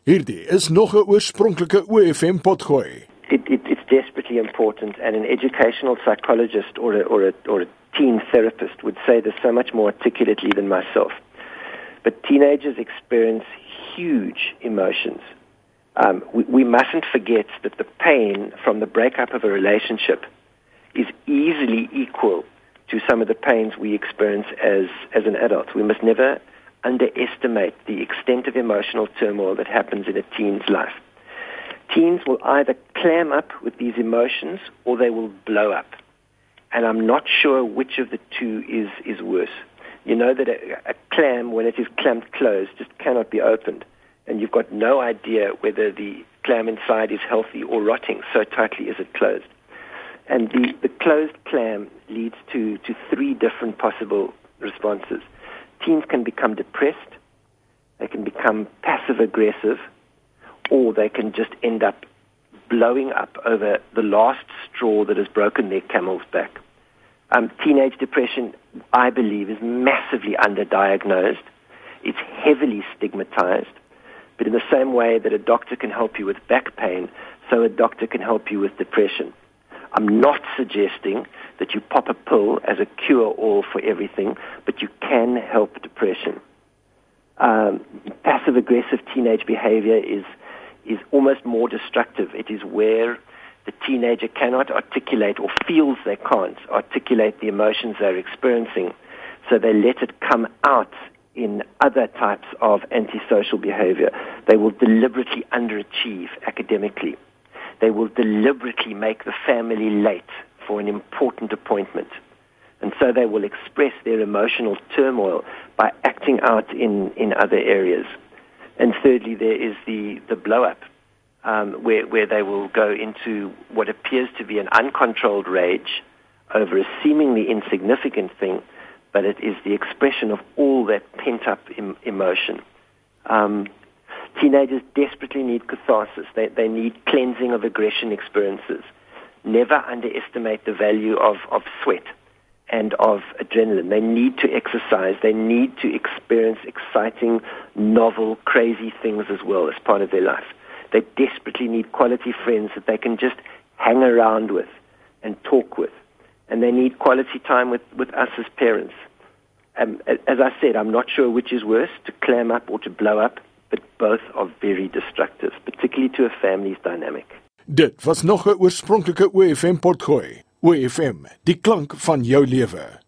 Hierdie is nog 'n oorspronklike OFM potgooi. It's desperately important, and an educational psychologist or a teen therapist would say this so much more articulately than myself. But teenagers experience huge emotions. We mustn't forget that the pain from the breakup of a relationship is easily equal to some of the pains we experience as an adult. We must never underestimate the extent of emotional turmoil that happens in a teen's life. Teens will either clam up with these emotions or they will blow up. And I'm not sure which of the two is worse. You know that a clam, when it is clamped closed, just cannot be opened. And you've got no idea whether the clam inside is healthy or rotting, so tightly is it closed. And the closed clam leads to three different possible responses. Teens can become depressed, they can become passive-aggressive, or they can just end up blowing up over the last straw that has broken their camel's back. Teenage depression, I believe, is massively underdiagnosed. It's heavily stigmatized. But in the same way that a doctor can help you with back pain, so a doctor can help you with depression. I'm not suggesting that you pop a pill as a cure-all for everything, but you can help depression. Passive-aggressive teenage behavior is almost more destructive. It is where the teenager cannot articulate or feels they can't articulate the emotions they're experiencing, so they let it come out in other types of antisocial behavior. They will deliberately underachieve academically. They will deliberately make the family late for an important appointment. And so they will express their emotional turmoil by acting out in other areas. And thirdly, there is the blow-up, where they will go into what appears to be an uncontrolled rage over a seemingly insignificant thing, but it is the expression of all that pent-up emotion. Teenagers desperately need catharsis. They need cleansing of aggression experiences. Never underestimate the value of sweat and of adrenaline. They need to exercise. They need to experience exciting, novel, crazy things as well as part of their life. They desperately need quality friends that they can just hang around with and talk with. And they need quality time with us as parents. As I said, I'm not sure which is worse, to clam up or to blow up, but both are very destructive, particularly to a family's dynamic. Dit was nog 'n oorspronklike OFM potgooi. OFM, die klank van jou lewe.